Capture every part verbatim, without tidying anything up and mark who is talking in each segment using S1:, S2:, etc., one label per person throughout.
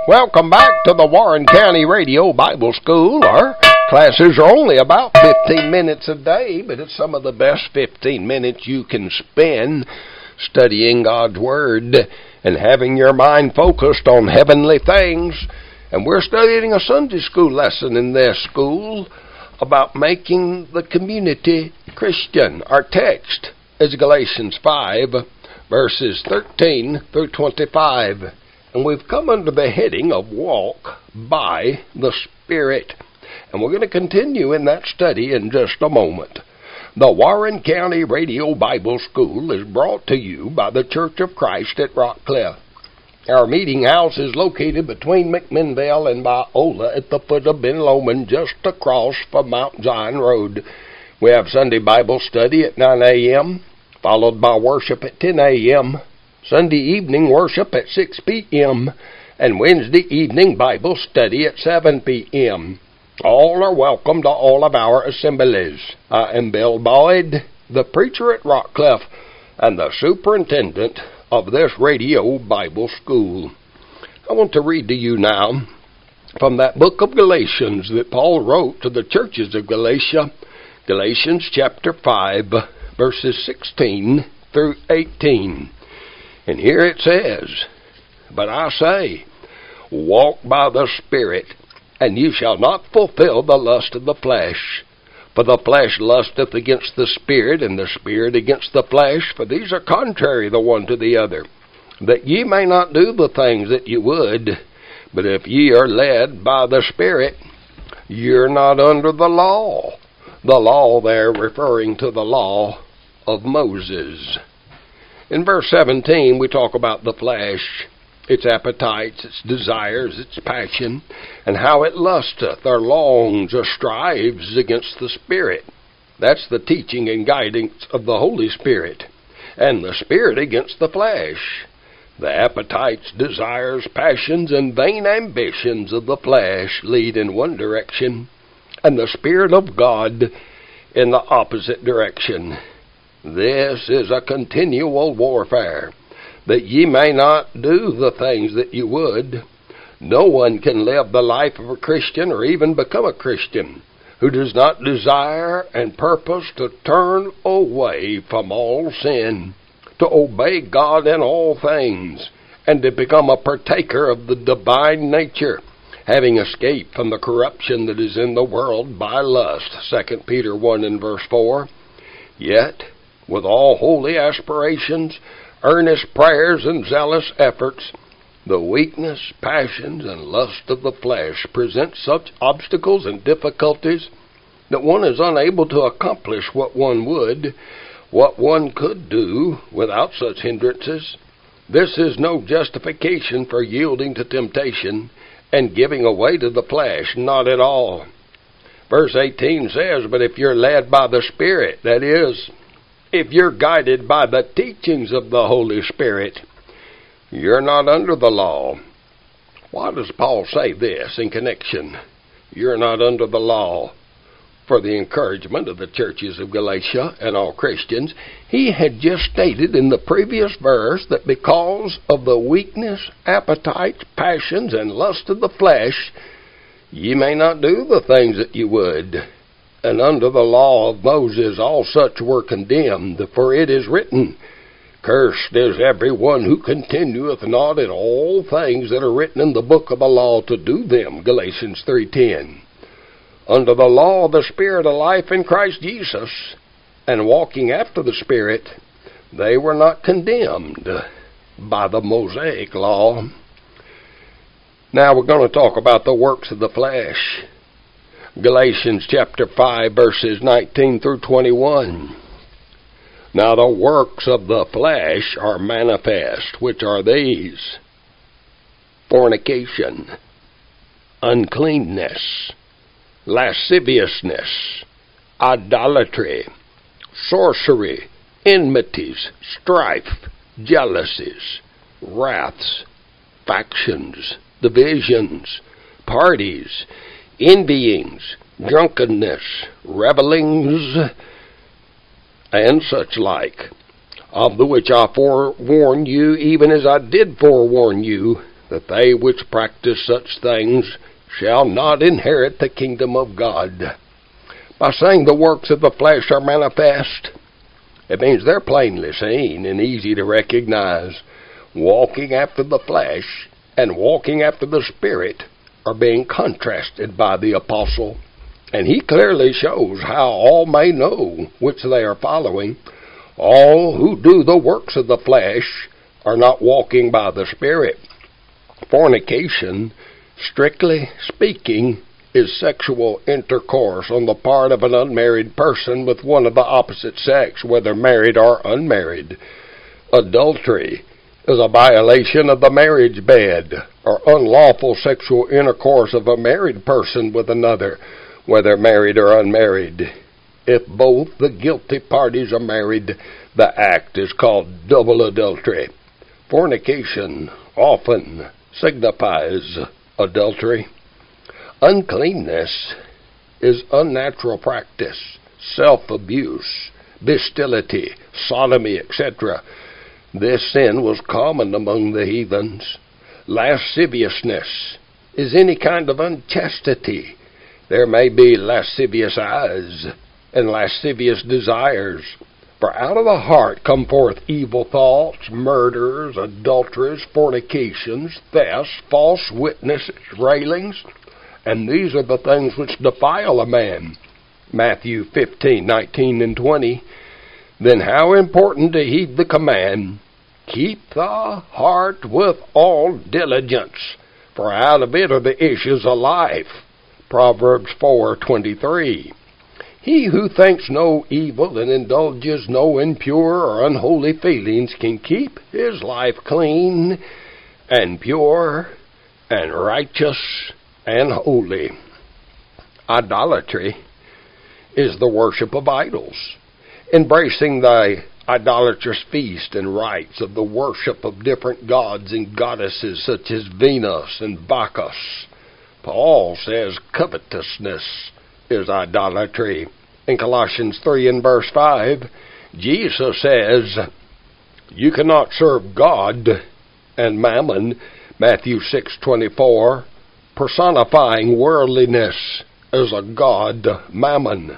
S1: Welcome back to the Warren County Radio Bible School. Our classes are only about fifteen minutes a day, but it's some of the best fifteen minutes you can spend studying God's Word and having your mind focused on heavenly things. And we're studying a Sunday school lesson in this school about making the community Christian. Our text is Galatians five, verses thirteen through twenty-five. And we've come under the heading of Walk by the Spirit. And we're going to continue in that study in just a moment. The Warren County Radio Bible School is brought to you by the Church of Christ at Rockcliffe. Our meeting house is located between McMinnville and Biola at the foot of Ben Lomond, just across from Mount Zion Road. We have Sunday Bible study at nine a.m., followed by worship at ten a.m., Sunday evening worship at six p.m., and Wednesday evening Bible study at seven p.m. All are welcome to all of our assemblies. I am Bill Boyd, the preacher at Rockcliffe, and the superintendent of this radio Bible school. I want to read to you now from that book of Galatians that Paul wrote to the churches of Galatia, Galatians chapter five, verses sixteen through eighteen. And here it says, "But I say, walk by the Spirit, and you shall not fulfill the lust of the flesh. For the flesh lusteth against the Spirit, and the Spirit against the flesh, for these are contrary the one to the other, that ye may not do the things that ye would. But if ye are led by the Spirit, you're not under the law." The law there referring to the law of Moses. In verse seventeen, we talk about the flesh, its appetites, its desires, its passion, and how it lusteth or longs or strives against the Spirit. That's the teaching and guidance of the Holy Spirit. And the Spirit against the flesh. The appetites, desires, passions, and vain ambitions of the flesh lead in one direction, and the Spirit of God in the opposite direction. This is a continual warfare, that ye may not do the things that you would. No one can live the life of a Christian or even become a Christian who does not desire and purpose to turn away from all sin, to obey God in all things, and to become a partaker of the divine nature, having escaped from the corruption that is in the world by lust. Second Peter one and verse four. Yet, with all holy aspirations, earnest prayers, and zealous efforts, the weakness, passions, and lust of the flesh present such obstacles and difficulties that one is unable to accomplish what one would, what one could do without such hindrances. This is no justification for yielding to temptation and giving away to the flesh, not at all. Verse eighteen says, "But if you're led by the Spirit," that is, if you're guided by the teachings of the Holy Spirit, you're not under the law. Why does Paul say this in connection? You're not under the law. For the encouragement of the churches of Galatia and all Christians, he had just stated in the previous verse that because of the weakness, appetites, passions, and lust of the flesh, ye may not do the things that you would. And under the law of Moses all such were condemned, for it is written, Cursed is every one who continueth not in all things that are written in the book of the law to do them. Galatians three ten. Under the law of the Spirit of life in Christ Jesus, and walking after the Spirit, they were not condemned by the Mosaic law. Now we're going to talk about the works of the flesh. Galatians chapter five, verses nineteen through twenty-one. "Now the works of the flesh are manifest, which are these: fornication, uncleanness, lasciviousness, idolatry, sorcery, enmities, strife, jealousies, wraths, factions, divisions, parties, envyings, drunkenness, revellings, and such like, of the which I forewarn you, even as I did forewarn you, that they which practice such things shall not inherit the kingdom of God. By saying the works of the flesh are manifest, it means they're plainly seen and easy to recognize. Walking after the flesh and walking after the Spirit are being contrasted by the apostle. And he clearly shows how all may know which they are following. All who do the works of the flesh are not walking by the Spirit. Fornication, strictly speaking, is sexual intercourse on the part of an unmarried person with one of the opposite sex, whether married or unmarried. Adultery is a violation of the marriage bed, or unlawful sexual intercourse of a married person with another, whether married or unmarried. If both the guilty parties are married, the act is called double adultery. Fornication often signifies adultery. Uncleanness is unnatural practice, self-abuse, bestiality, sodomy, et cetera. This sin was common among the heathens. Lasciviousness is any kind of unchastity. There may be lascivious eyes and lascivious desires. For out of the heart come forth evil thoughts, murders, adulteries, fornications, thefts, false witnesses, railings, and these are the things which defile a man. Matthew fifteen, nineteen, and twenty. Then how important to heed the command, keep the heart with all diligence, for out of it are the issues of life. Proverbs four, twenty-three. He who thinks no evil and indulges no impure or unholy feelings can keep his life clean and pure and righteous and holy. Idolatry is the worship of idols, embracing the idolatrous feast and rites of the worship of different gods and goddesses such as Venus and Bacchus. Paul says covetousness is idolatry. In Colossians three and verse five, Jesus says, you cannot serve God and mammon, Matthew six twenty-four, personifying worldliness as a god, mammon.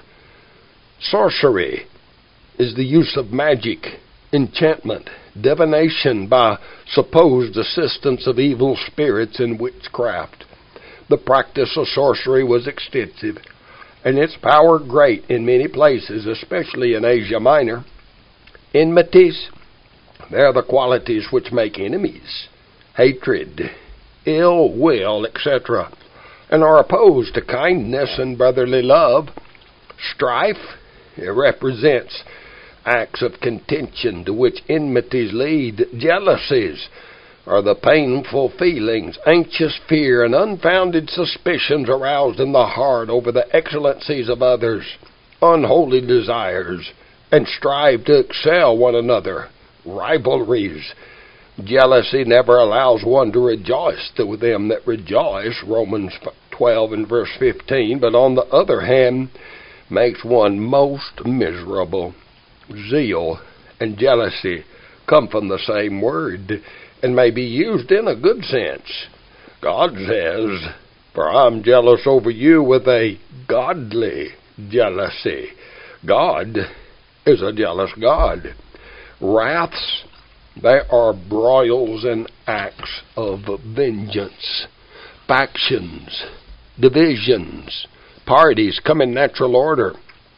S1: Sorcery is the use of magic, enchantment, divination by supposed assistance of evil spirits and witchcraft. The practice of sorcery was extensive, and its power great in many places, especially in Asia Minor. Enmities, they are the qualities which make enemies, hatred, ill will, et cetera, and are opposed to kindness and brotherly love. Strife, it represents acts of contention to which enmities lead. Jealousies are the painful feelings, anxious fear, and unfounded suspicions aroused in the heart over the excellencies of others, unholy desires, and strive to excel one another. Rivalries. Jealousy never allows one to rejoice to them that rejoice, Romans twelve and verse fifteen, but on the other hand, makes one most miserable. Zeal and jealousy come from the same word, and may be used in a good sense. God says, for I'm jealous over you with a godly jealousy. God is a jealous God. Wraths, they are broils and acts of vengeance. Factions, divisions, parties come in natural order.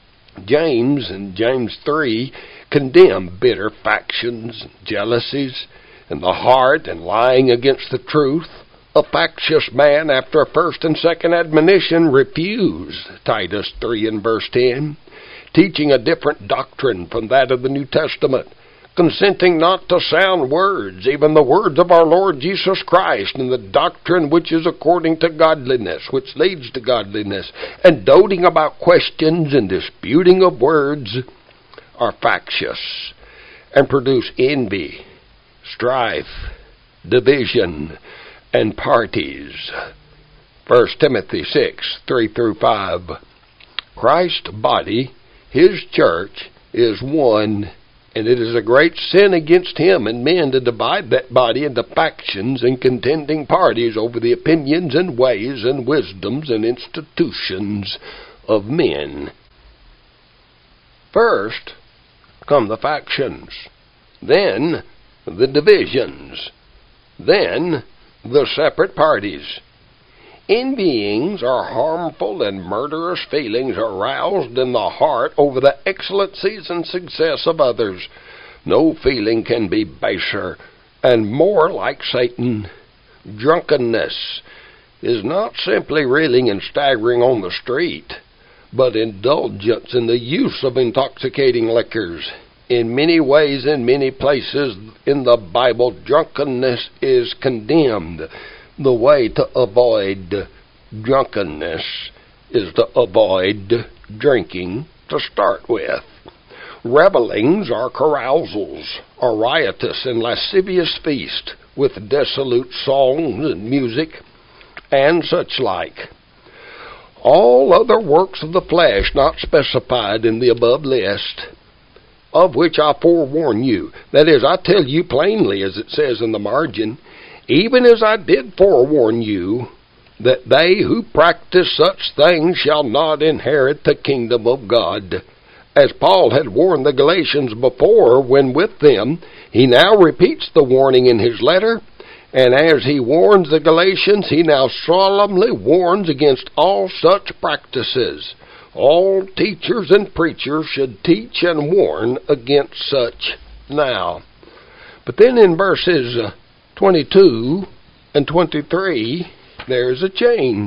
S1: James, in James three, condemn bitter factions, jealousies, in the heart and lying against the truth. A factious man, after a first and second admonition, refused, Titus three and verse ten, teaching a different doctrine from that of the New Testament, consenting not to sound words, even the words of our Lord Jesus Christ, and the doctrine which is according to godliness, which leads to godliness, and doting about questions and disputing of words, are factious, and produce envy, strife, division, and parties. First Timothy six, three through five. Christ's body, His church, is one And it is a great sin against him and men to divide that body into factions and contending parties over the opinions and ways and wisdoms and institutions of men. First come the factions, then the divisions, then the separate parties. Envyings are harmful and murderous feelings aroused in the heart over the excellencies and success of others. No feeling can be baser and more like Satan. Drunkenness is not simply reeling and staggering on the street, but indulgence in the use of intoxicating liquors. In many ways, in many places in the Bible, drunkenness is condemned. The way to avoid drunkenness is to avoid drinking to start with. Revelings are carousals, a riotous and lascivious feast with dissolute songs and music and such like. All other works of the flesh not specified in the above list, of which I forewarn you, that is, I tell you plainly, as it says in the margin, even as I did forewarn you, that they who practice such things shall not inherit the kingdom of God. As Paul had warned the Galatians before when with them, he now repeats the warning in his letter, and as he warns the Galatians, he now solemnly warns against all such practices. All teachers and preachers should teach and warn against such now. But then in verses Uh, twenty-two and twenty-three, there's a change.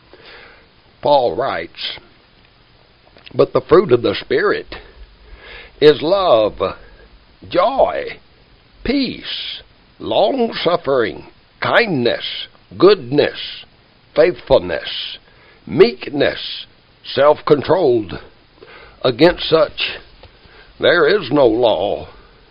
S1: Paul writes, but the fruit of the Spirit is love, joy, peace, long-suffering, kindness, goodness, faithfulness, meekness, self-controlled. Against such there is no law,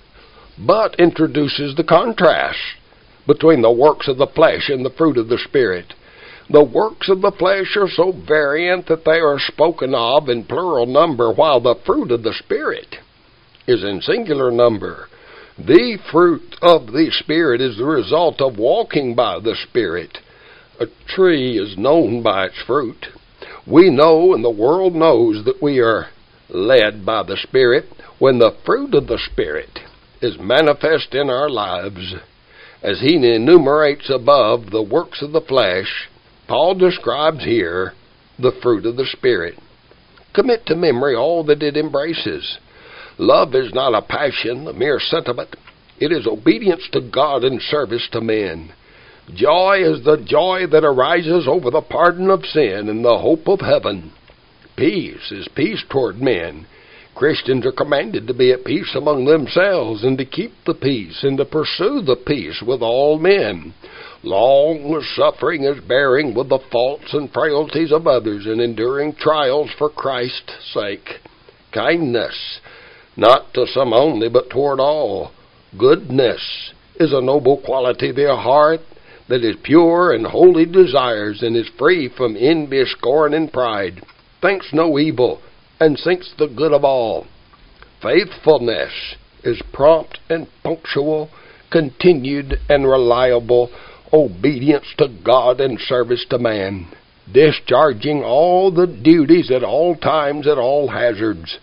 S1: but introduces the contrast between the works of the flesh and the fruit of the Spirit. The works of the flesh are so variant that they are spoken of in plural number, while the fruit of the Spirit is in singular number. The fruit of the Spirit is the result of walking by the Spirit. A tree is known by its fruit. We know, and the world knows, that we are led by the Spirit when the fruit of the Spirit is manifest in our lives. As he enumerates above the works of the flesh, Paul describes here the fruit of the Spirit. Commit to memory all that it embraces. Love is not a passion, a mere sentiment. It is obedience to God and service to men. Joy is the joy that arises over the pardon of sin and the hope of heaven. Peace is peace toward men. Christians are commanded to be at peace among themselves and to keep the peace and to pursue the peace with all men. Long-suffering is bearing with the faults and frailties of others and enduring trials for Christ's sake. Kindness, not to some only, but toward all. Goodness is a noble quality of the heart that is pure and holy desires and is free from envy, scorn, and pride. Thinks no evil and seeks the good of all. Faithfulness is prompt and punctual, continued and reliable obedience to God and service to man, discharging all the duties at all times, at all hazards.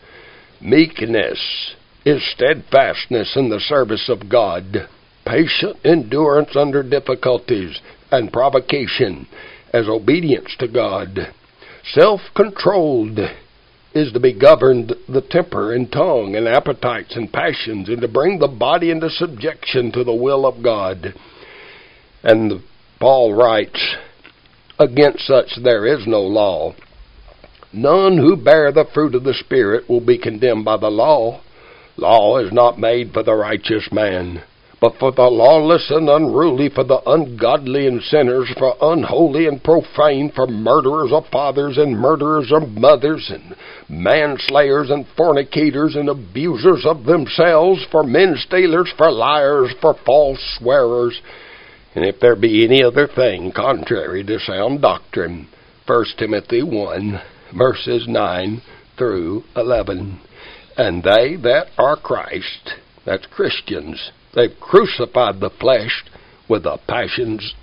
S1: Meekness is steadfastness in the service of God, patient endurance under difficulties and provocation as obedience to God. Self-controlled is to be governed the temper and tongue and appetites and passions, and to bring the body into subjection to the will of God. And Paul writes, against such there is no law. None who bear the fruit of the Spirit will be condemned by the law. Law is not made for the righteous man, but for the lawless and unruly, for the ungodly and sinners, for unholy and profane, for murderers of fathers and murderers of mothers, and manslayers and fornicators and abusers of themselves, for men stealers, for liars, for false swearers, and if there be any other thing contrary to sound doctrine. First Timothy one, verses nine through eleven. And they that are Christ, that's Christians, they've crucified the flesh with the passions